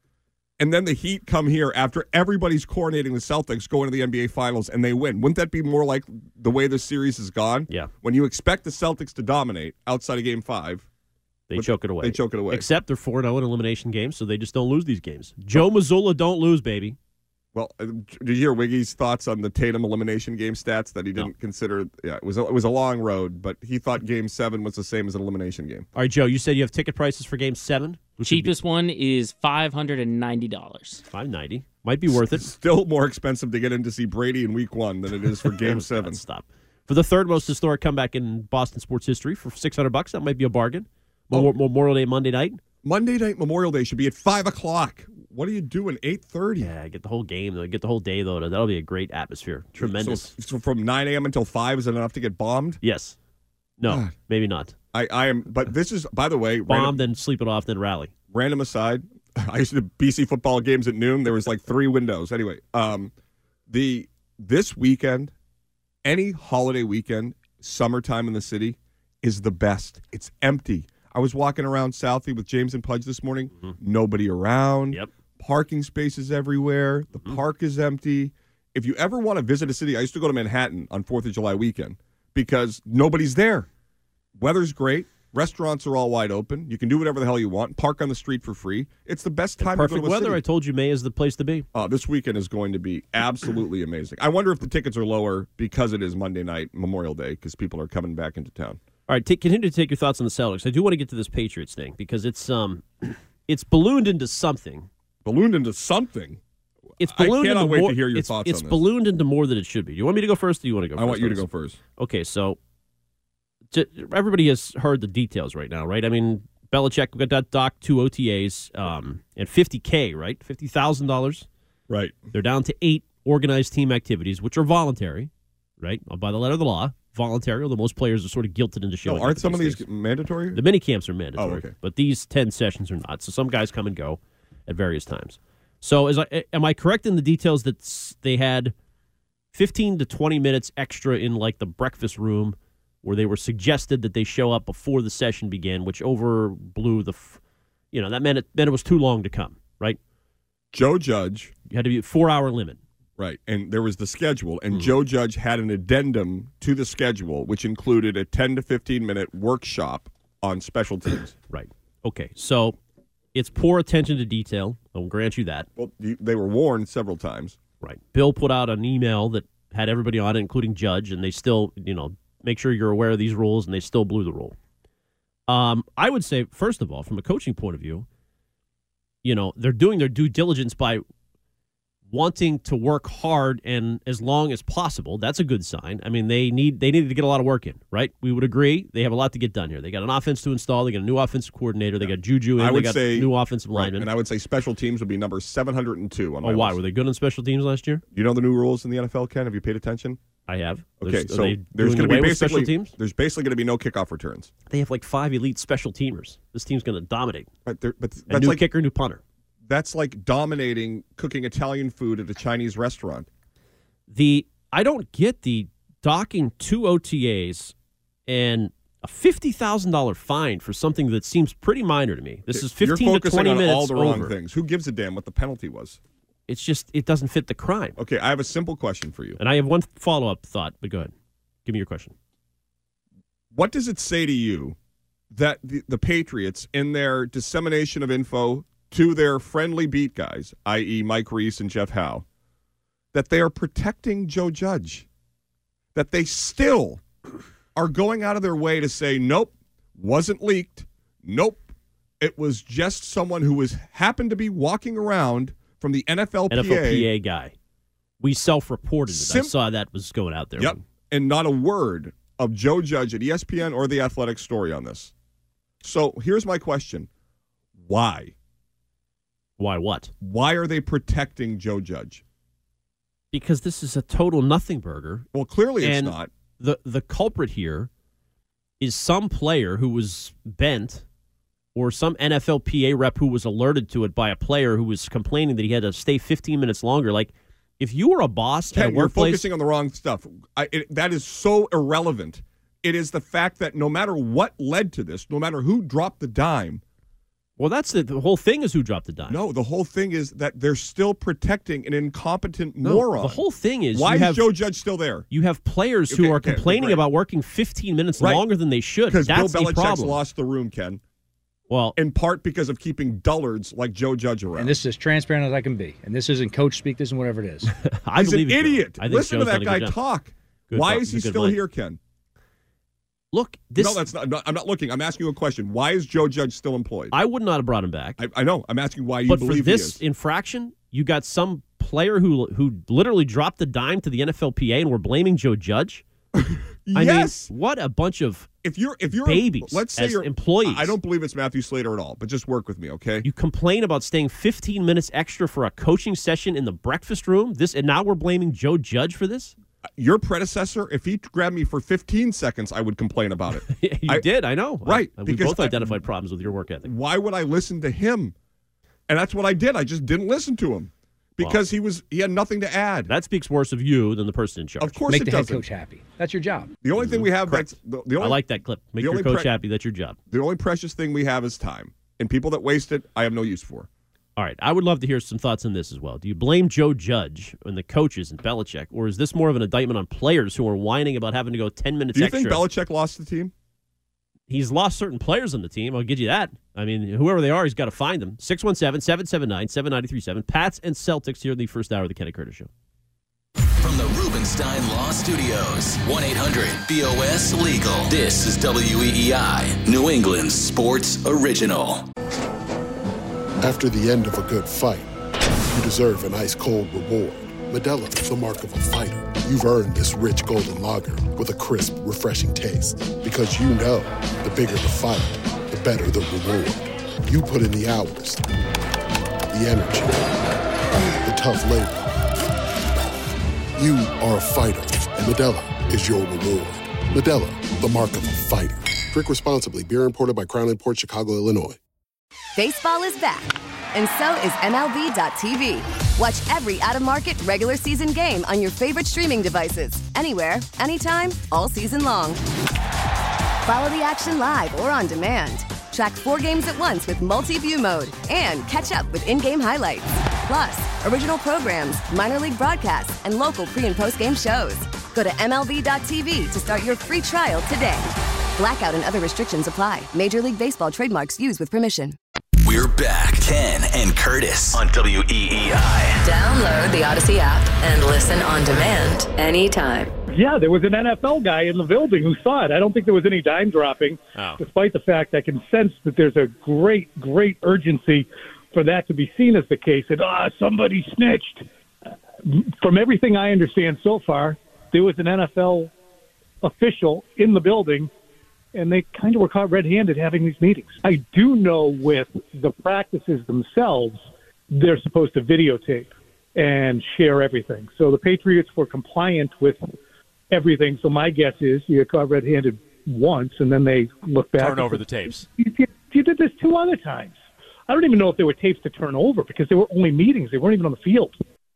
And then the Heat come here after everybody's coronating the Celtics, going to the NBA Finals, and they win. Wouldn't that be more like the way this series has gone? Yeah. When you expect the Celtics to dominate outside of Game 5, they choke it away. They choke it away. Except they're 4-0 in elimination games, so they just don't lose these games. Joe Mazzulla don't lose, baby. Well, did you hear Wiggy's thoughts on the Tatum elimination game stats that he didn't consider? Yeah, it was a long road, but he thought Game 7 was the same as an elimination game. All right, Joe, you said you have ticket prices for Game 7? Cheapest one is $590. $590. Might be worth it. Still more expensive to get in to see Brady in Week 1 than it is for Game 7. Stop. For the third most historic comeback in Boston sports history for $600, that might be a bargain. Memorial Day Monday night. Monday night Memorial Day should be at 5 o'clock. What are you doing? 8:30. Yeah, get the whole game. Get the whole day though. That'll be a great atmosphere. Tremendous. So from 9 a.m. until 5 is it enough to get bombed? Yes. No, God. Maybe not. I am. But this is, by the way, bomb, then sleep it off, then rally. Random aside. I used to do BC football games at noon. There was like 3 windows. Anyway, this weekend, any holiday weekend, summertime in the city is the best. It's empty. I was walking around Southie with James and Pudge this morning. Mm-hmm. Nobody around. Yep. Parking spaces everywhere. The park is empty. If you ever want to visit a city, I used to go to Manhattan on 4th of July weekend because nobody's there. Weather's great. Restaurants are all wide open. You can do whatever the hell you want. Park on the street for free. It's the best time to go to a perfect weather. city. I told you May is the place to be. This weekend is going to be absolutely amazing. I wonder if the tickets are lower because it is Monday night, Memorial Day, because people are coming back into town. All right, continue to take your thoughts on the Celtics. I do want to get to this Patriots thing because it's ballooned into something. Ballooned into something? It's ballooned I cannot into wait more, to hear your thoughts on this. It's ballooned into more than it should be. Do you want me to go first or do you want to go first? I want you to go first. Okay, so everybody has heard the details right now, right? I mean, Belichick got that doc 2 OTAs and $50K, right? $50,000. Right. They're down to 8 organized team activities, which are voluntary, right? By the letter of the law. Voluntary, although most players are sort of guilted into showing. Aren't some of these mandatory? The mini camps are mandatory, oh, okay. But these 10 sessions are not. So some guys come and go at various times. So am I correct in the details that they had 15 to 20 minutes extra in like the breakfast room where they were suggested that they show up before the session began, which overblew that meant it was too long to come, right? Joe Judge. You had to be a 4-hour limit. Right, and there was the schedule, and Joe Judge had an addendum to the schedule, which included a 10 to 15-minute workshop on special teams. Right. Okay, so it's poor attention to detail. I'll grant you that. Well, they were warned several times. Right. Bill put out an email that had everybody on it, including Judge, and they still, make sure you're aware of these rules, and they still blew the rule. I would say, first of all, from a coaching point of view, they're doing their due diligence by wanting to work hard and as long as possible. That's a good sign. I mean, they needed to get a lot of work in, right? We would agree. They have a lot to get done here. They got an offense to install. They got a new offensive coordinator. They got Juju in. They got new offensive linemen. And I would say special teams would be number 702 on my why? list. Were they good on special teams last year? You know the new rules in the NFL, Ken? Have you paid attention? I have. Okay, Are so they there's doing going to away be with special basically teams? there's basically going to be no kickoff returns. They have like 5 elite special teamers. This team's going to dominate. But that's new like kicker, new punter. That's like dominating cooking Italian food at a Chinese restaurant. I don't get the docking 2 OTAs and a $50,000 fine for something that seems pretty minor to me. This is 15 to 20 minutes over. You're focusing on all the wrong things. Who gives a damn what the penalty was? It's just, it doesn't fit the crime. Okay, I have a simple question for you. And I have one follow-up thought, but go ahead. Give me your question. What does it say to you that the Patriots, in their dissemination of info to their friendly beat guys, i.e. Mike Reese and Jeff Howe, that they are protecting Joe Judge? That they still are going out of their way to say, nope, wasn't leaked. Nope, it was just someone who happened to be walking around from the NFLPA. NFLPA guy. We self-reported it. I saw that was going out there. Yep, and not a word of Joe Judge at ESPN or The Athletic story on this. So here's my question. Why? Why what? Why are they protecting Joe Judge? Because this is a total nothing burger. Well, clearly it's not. The culprit here is some player who was bent or some NFLPA rep who was alerted to it by a player who was complaining that he had to stay 15 minutes longer. Like, if you were a boss at a workplace... You're focusing on the wrong stuff. That is so irrelevant. It is the fact that no matter what led to this, no matter who dropped the dime... Well, that's the whole thing is who dropped the dime. No, the whole thing is that they're still protecting an incompetent moron. The whole thing is... Why is Joe Judge still there? You have players who are complaining about working 15 minutes longer than they should. Because Bill That's the Belichick's problem. lost the room, Ken. Well, in part because of keeping dullards like Joe Judge around. And this is as transparent as I can be. And this isn't coach speak, this isn't whatever it is. He's an idiot. I think Listen Joe's to that done a guy good job. talk. Good Why job. is he He's a good still mind. here, Ken? Look, this... No, that's not. I'm not looking. I'm asking you a question. Why is Joe Judge still employed? I would not have brought him back. I know. I'm asking why you But believe for he this is. infraction, you got some player who literally dropped the dime to the NFLPA and we're blaming Joe Judge? Yes. I mean, what a bunch of if you're babies let's say as you're employees. I don't believe it's Matthew Slater at all, but just work with me, okay? You complain about staying 15 minutes extra for a coaching session in the breakfast room. And now we're blaming Joe Judge for this? Your predecessor, if he grabbed me for 15 seconds, I would complain about it. You did, I know. Right. We because both identified problems with your work ethic. Why would I listen to him? And that's what I did. I just didn't listen to him because he had nothing to add. That speaks worse of you than the person in charge. Of course Make it the doesn't. head coach happy. That's your job. The only thing we have Correct. that's the only, I like that clip. Make your coach happy. That's your job. The only precious thing we have is time. And people that waste it, I have no use for. All right, I would love to hear some thoughts on this as well. Do you blame Joe Judge and the coaches and Belichick, or is this more of an indictment on players who are whining about having to go 10 minutes extra? Do you think Belichick lost the team? He's lost certain players on the team. I'll give you that. I mean, whoever they are, he's got to find them. 617-779-7937. Pats and Celtics here in the first hour of the Kenny Curtis Show. From the Rubenstein Law Studios, 1-800-BOS-LEGAL. This is WEEI, New England's sports original. After the end of a good fight, you deserve an ice-cold reward. Modelo is the mark of a fighter. You've earned this rich golden lager with a crisp, refreshing taste. Because you know, the bigger the fight, the better the reward. You put in the hours, the energy, the tough labor. You are a fighter, and Modelo is your reward. Modelo, the mark of a fighter. Drink responsibly. Beer imported by Crown Imports, Chicago, Illinois. Baseball is back, and so is MLB.tv. Watch every out-of-market regular season game on your favorite streaming devices, anywhere, anytime, all season long. Follow the action live or on demand. Track 4 games at once with multi-view mode and catch up with in-game highlights. Plus, original programs, minor league broadcasts, and local pre- and post-game shows. Go to MLB.tv to start your free trial today. Blackout and other restrictions apply. Major League Baseball trademarks used with permission. We're back. Ken and Curtis on WEEI. Download the Odyssey app and listen on demand anytime. Yeah, there was an NFL guy in the building who saw it. I don't think there was any dime dropping, despite the fact I can sense that there's a great urgency for that to be seen as the case. And, somebody snitched. from everything I understand so far, there was an NFL official in the building, and they kind of were caught red-handed having these meetings. I do know with the practices themselves, they're supposed to videotape and share everything. So the Patriots were compliant with everything. So my guess is you get caught red-handed once, and then they look back. Turn over the tapes. You did this 2 other times. I don't even know if there were tapes to turn over because they were only meetings. They weren't even on the field.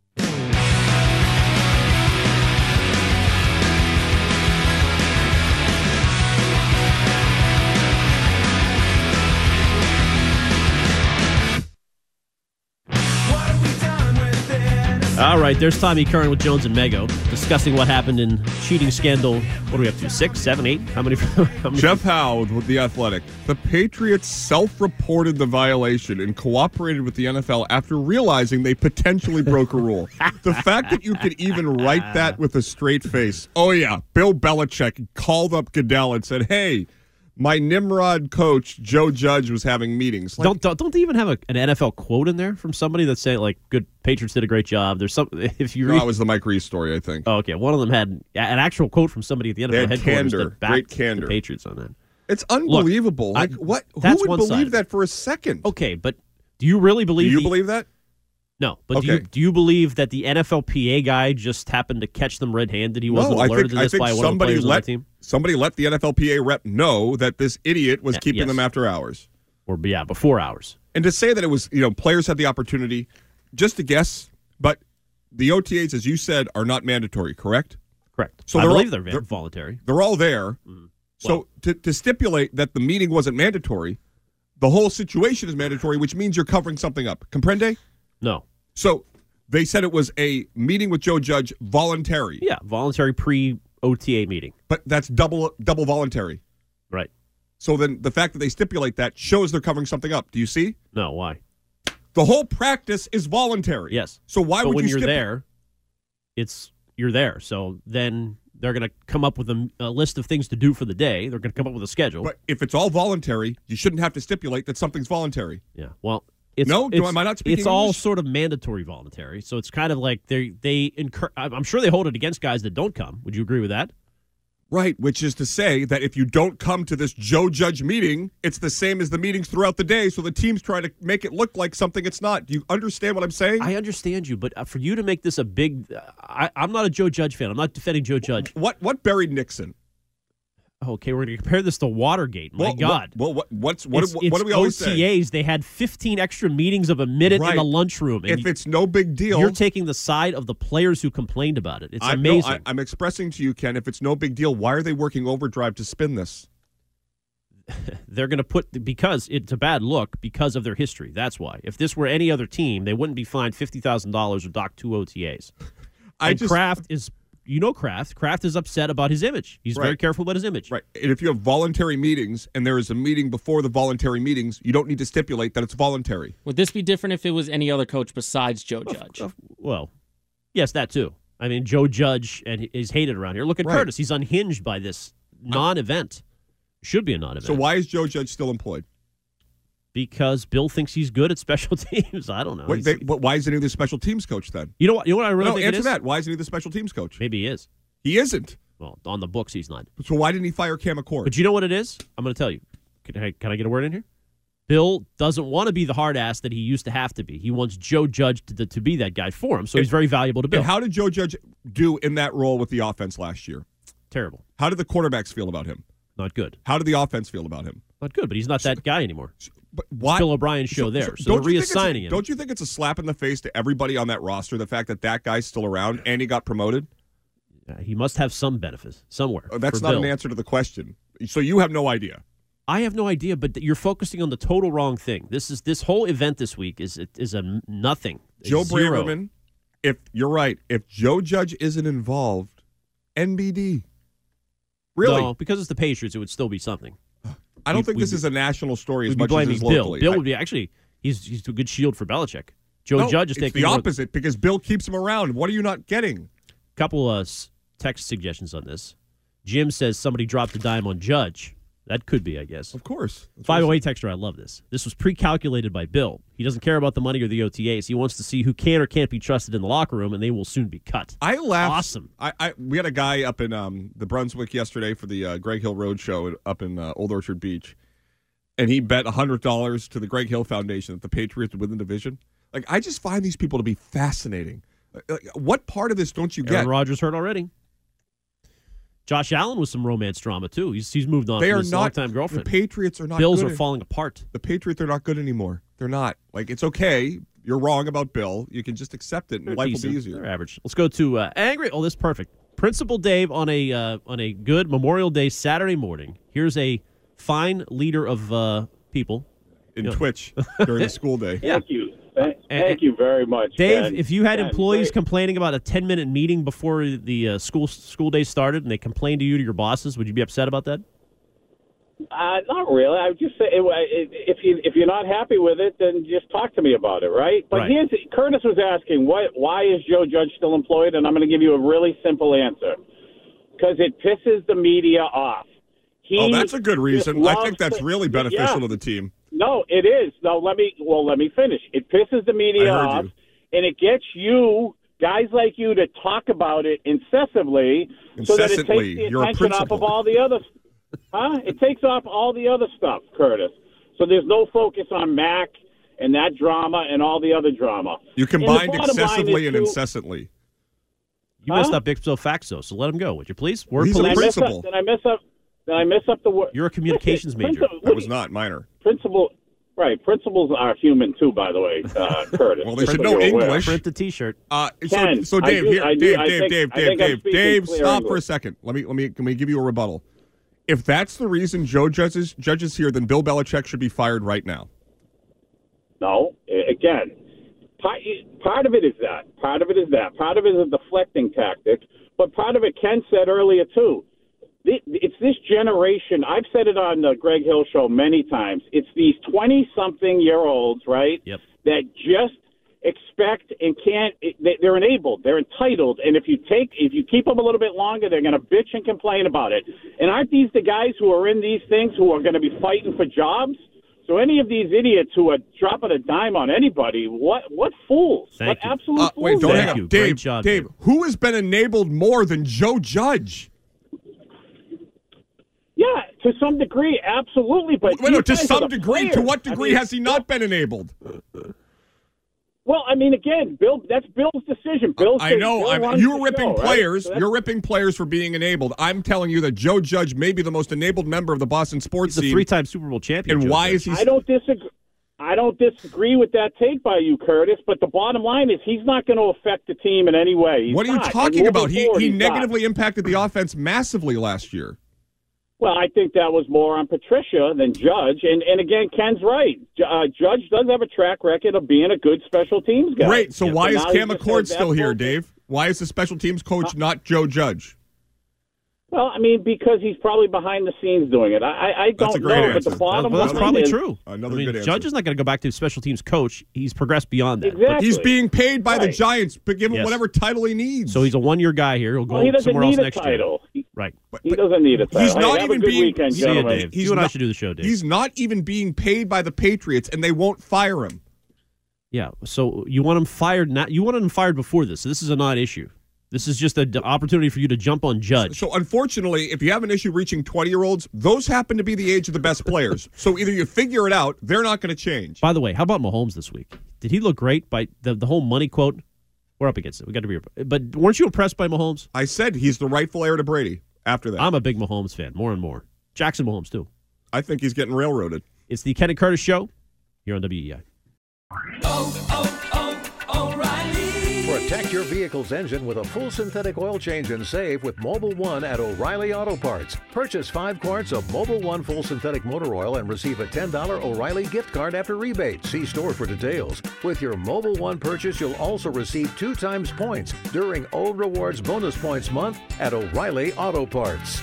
All right, there's Tommy Curran with Jones and Mego discussing what happened in cheating scandal. What are we up to? 6, 7, 8? How many? Jeff Howe with The Athletic. The Patriots self-reported the violation and cooperated with the NFL after realizing they potentially broke a rule. The fact that you could even write that with a straight face. Oh, yeah. Bill Belichick called up Goodell and said, hey, my Nimrod coach, Joe Judge, was having meetings. Like, don't they even have an NFL quote in there from somebody that's saying, like, good Patriots did a great job? There's some, if you read. That was the Mike Reese story, I think. Oh, okay. One of them had an actual quote from somebody at the NFL headquarters that backed great candor. The Patriots on that. It's unbelievable. Look, what? Who that's would believe one-sided. that for a second? Okay, but do you really believe? Do you believe that? No, but Okay. do you believe that the NFLPA guy just happened to catch them red-handed? He wasn't alerted to this by one of the players on the team? Somebody let the NFLPA rep know that this idiot was keeping them after hours. Or, before hours. And to say that it was, players had the opportunity, just to guess, but the OTAs, as you said, are not mandatory, correct? Correct. So I believe they're voluntary. They're all there. Mm-hmm. So to stipulate that the meeting wasn't mandatory, the whole situation is mandatory, which means you're covering something up. Comprende? No. So they said it was a meeting with Joe Judge, voluntary. Yeah, voluntary pre-OTA meeting. But that's double voluntary. Right. So then the fact that they stipulate that shows they're covering something up. Do you see? No, why? The whole practice is voluntary. Yes. So why would when you you're there, you're there. So then they're going to come up with a list of things to do for the day. They're going to come up with a schedule. But if it's all voluntary, you shouldn't have to stipulate that something's voluntary. Yeah. Well, am I not speaking It's all English? sort of mandatory voluntary. So it's kind of like they incur. I'm sure they hold it against guys that don't come. Would you agree with that? Right, which is to say that if you don't come to this Joe Judge meeting, it's the same as the meetings throughout the day, so the team's trying to make it look like something it's not. Do you understand what I'm saying? I understand you, but for you to make this a big... I'm not a Joe Judge fan. I'm not defending Joe Judge. What buried Nixon? Okay, we're going to compare this to Watergate. My God. What do we always say? OTAs, they had 15 extra meetings of a minute in the lunchroom. If it's no big deal. You're taking the side of the players who complained about it. It's amazing. I'm expressing to you, Ken, if it's no big deal, why are they working overdrive to spin this? They're going to because it's a bad look because of their history. That's why. If this were any other team, they wouldn't be fined $50,000 or dock 2 OTAs. Kraft is... You know Kraft. Kraft is upset about his image. He's very careful about his image. Right. And if you have voluntary meetings and there is a meeting before the voluntary meetings, you don't need to stipulate that it's voluntary. Would this be different if it was any other coach besides Joe Judge? Well, yes, that too. I mean, Joe Judge is hated around here. Look at Curtis. He's unhinged by this non-event. Should be a non-event. So why is Joe Judge still employed? Because Bill thinks he's good at special teams. I don't know. But why isn't he the special teams coach then? You know what I really think answer it is? that. Why isn't he the special teams coach? Maybe he is. He isn't. Well, on the books, he's not. So why didn't he fire Cam McCord? But you know what it is? I'm going to tell you. Can I get a word in here? Bill doesn't want to be the hard ass that he used to have to be. He wants Joe Judge to be that guy for him, so he's very valuable to Bill. And how did Joe Judge do in that role with the offense last year? Terrible. How did the quarterbacks feel about him? Not good. How did the offense feel about him? Not good, but he's not that guy anymore. But why? It's Bill O'Brien's show there, so they're reassigning him. Don't you think it's a slap in the face to everybody on that roster, the fact that guy's still around and he got promoted? He must have some benefits somewhere. That's not an answer to the question. So you have no idea. I have no idea, but you're focusing on the total wrong thing. This whole event this week is a nothing. Joe Braverman, if you're right, if Joe Judge isn't involved, NBD. Really? No, because it's the Patriots, it would still be something. I don't think this is a national story as much as blaming it is locally. Bill would be he's a good shield for Belichick. Joe Judge is taking the opposite because Bill keeps him around. What are you not getting? Couple text suggestions on this. Jim says somebody dropped a dime on Judge. That could be, I guess. Of course. 508 texter, I love this. This was pre-calculated by Bill. He doesn't care about the money or the OTAs. He wants to see who can or can't be trusted in the locker room, and they will soon be cut. I laughed. Awesome. We had a guy up in the Brunswick yesterday for the Greg Hill Road Show up in Old Orchard Beach, and he bet $100 to the Greg Hill Foundation that the Patriots would win the division. Like, I just find these people to be fascinating. Like, what part of this don't you get? Aaron Rodgers hurt already. Josh Allen was some romance drama, too. He's moved on from his longtime girlfriend. The Patriots are not Bills good. are falling apart. The Patriots are not good anymore. They're not. Like, it's okay. You're wrong about Bill. You can just accept it, and life will be easier. They're average. Let's go to angry. Oh, this is perfect. Principal Dave on a good Memorial Day Saturday morning. Here's a fine leader of people. In Twitch during the school day. Yeah. Thank you. Thank you very much, Dave. Ken. If you had Ken, employees great. complaining about a 10-minute meeting before the school day started, and they complained to you to your bosses, would you be upset about that? Not really. I would just say if you're not happy with it, then just talk to me about it, right? But Right. Curtis was asking why is Joe Judge still employed, and I'm going to give you a really simple answer. Because it pisses the media off. That's a good reason. I think that's really beneficial Yeah. to the team. No, it is. No, let me finish. It pisses the media I heard off, you. and it gets you, guys like you, to talk about it incessantly so that it takes the You're a attention off principal. of all the other It takes off all the other stuff, Curtis. So there's no focus on Mac and that drama and all the other drama. You combined And the bottom line excessively is and too- incessantly. You messed up ipso facto, so let him go, would you please? Word He's a police. principal. Did I mess up the word? You're a communications major. I was not. Minor. Principals are human too, by the way, Curtis. Well, they Just should so know you're aware. English. Print the T-shirt. Ken, So Dave, Dave, clear stop for a English. second. Let me give you a rebuttal. If that's the reason Joe Judge is here, then Bill Belichick should be fired right now. No, again, part of it is that. Part of it is a deflecting tactic. But part of it, Ken said earlier too. It's this generation. I've said it on the Greg Hill Show many times. It's these 20-something-year-olds, right? Yep. That just expect and can't. They're enabled. They're entitled. And if you keep them a little bit longer, they're going to bitch and complain about it. And aren't these the guys who are in these things who are going to be fighting for jobs? So any of these idiots who are dropping a dime on anybody, what fools? Thank what you. absolute fools? Wait, don't they hang are. up. you. Dave, Great job, Dave, Dave. who has been enabled more than Joe Judge? Yeah, to some degree, absolutely. But Wait, no, these to guys are some the degree. To players. what degree has he not been enabled? Well, I mean, again, Bill. That's Bill's decision. I know. You're ripping players. Right? So You're ripping players for being enabled. I'm telling you that Joe Judge may be the most enabled member of the Boston sports He's a scene. 3-time Super Bowl champion. And Joe why Judge. is he? I don't disagree. I don't disagree with that take by you, Curtis. But the bottom line is he's not going to affect the team in any way. He's What are you not. talking And about? moving He forward, he's not. negatively impacted the offense massively last year. Well, I think that was more on Patricia than Judge. And again, Ken's right. Judge does have a track record of being a good special teams guy. Great. So why is now Cam he just McCord said still that here, bullshit. Dave? Why is the special teams coach not Joe Judge? Well, I mean, because he's probably behind the scenes doing it. I That's a don't great know, answer. but the bottom Well, that's line probably is, true. Another I mean, good answer. Judge is not going to go back to special teams coach. He's progressed beyond that. Exactly. He's being paid by the Right. Giants, but give him Yes. whatever title he needs. So he's a one-year guy here. He'll go Well, he doesn't somewhere else need a next title. year. Right. He doesn't need a title. He's not Hey, have even a good being. weekend, See you, gentlemen. Dave. He's You and I not- should do the show, Dave. He's not even being paid by the Patriots, and they won't fire him. Yeah. So you want him fired? You wanted him fired before this. So this is a non-issue. This is just an opportunity for you to jump on Judge. So unfortunately, if you have an issue reaching 20-year-olds, those happen to be the age of the best players. So either you figure it out, they're not going to change. By the way, how about Mahomes this week? Did he look great? By the whole money quote, we're up against it. We got to be. But weren't you impressed by Mahomes? I said he's the rightful heir to Brady. After that, I'm a big Mahomes fan, more and more. Jackson Mahomes too. I think he's getting railroaded. It's the Ken and Curtis Show here on WEI. Protect your vehicle's engine with a full synthetic oil change and save with Mobile One at O'Reilly Auto Parts. Purchase 5 quarts of Mobile One full synthetic motor oil and receive a $10 O'Reilly gift card after rebate. See store for details. With your Mobile One purchase, you'll also receive 2 times points during O Rewards Bonus Points Month at O'Reilly Auto Parts.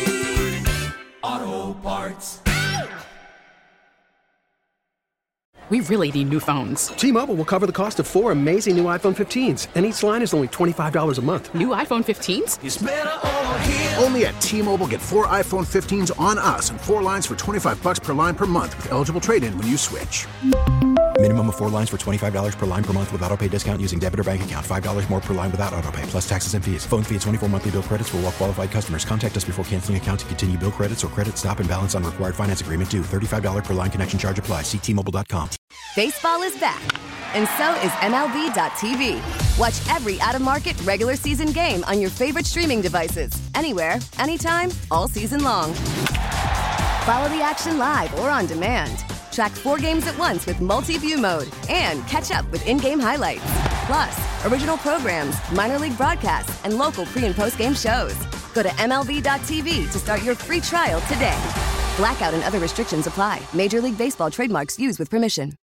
O'Reilly Auto Parts. We really need new phones. T-Mobile will cover the cost of 4 amazing new iPhone 15s, and each line is only $25 a month. New iPhone 15s? It's better over here. Only at T-Mobile, get 4 iPhone 15s on us and 4 lines for $25 per line per month with eligible trade-in when you switch. Minimum of 4 lines for $25 per line per month with autopay discount using debit or bank account. $5 more per line without autopay, plus taxes and fees. Phone fee at 24 monthly bill credits for well-qualified customers. Contact us before canceling account to continue bill credits or credit stop and balance on required finance agreement due. $35 per line connection charge applies. See T-Mobile.com. Baseball is back, and so is MLB.tv. Watch every out-of-market regular season game on your favorite streaming devices. Anywhere, anytime, all season long. Follow the action live or on demand. Track 4 games at once with multi-view mode and catch up with in-game highlights. Plus, original programs, minor league broadcasts, and local pre- and post-game shows. Go to MLB.tv to start your free trial today. Blackout and other restrictions apply. Major League Baseball trademarks used with permission.